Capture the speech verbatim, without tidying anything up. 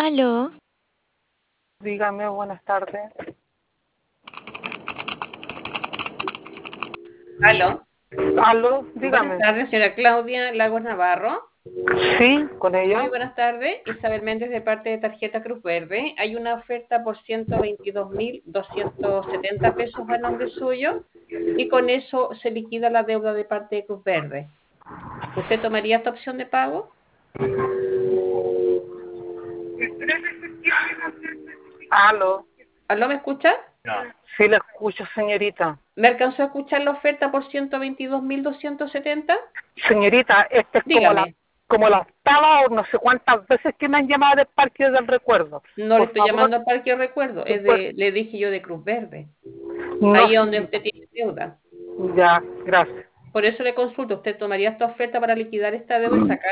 Aló, Dígame, buenas tardes. Aló, Aló, buenas dígame. tardes, señora Claudia Lagos Navarro. Sí, con Muy ella. buenas tardes, Isabel Méndez de parte de Tarjeta Cruz Verde. Hay una oferta por ciento veintidós mil doscientos setenta pesos a nombre suyo y con eso se liquida la deuda de parte de Cruz Verde. ¿Usted tomaría esta opción de pago? Aló. ¿Aló, me escucha? Sí, le escucho, señorita. ¿Me alcanzó a escuchar la oferta por ciento veintidós mil doscientos setenta? Señorita, esta es como la Dígame, como la octava o no sé cuántas veces que me han llamado del Parque del Recuerdo. no le Por estoy favor, llamando al Parque de Recuerdo, es pues, de, le dije yo de Cruz Verde. no, Ahí es donde señorita. usted tiene deuda. Ya, gracias. Por eso le consulto, ¿usted tomaría esta oferta para liquidar esta deuda y sacar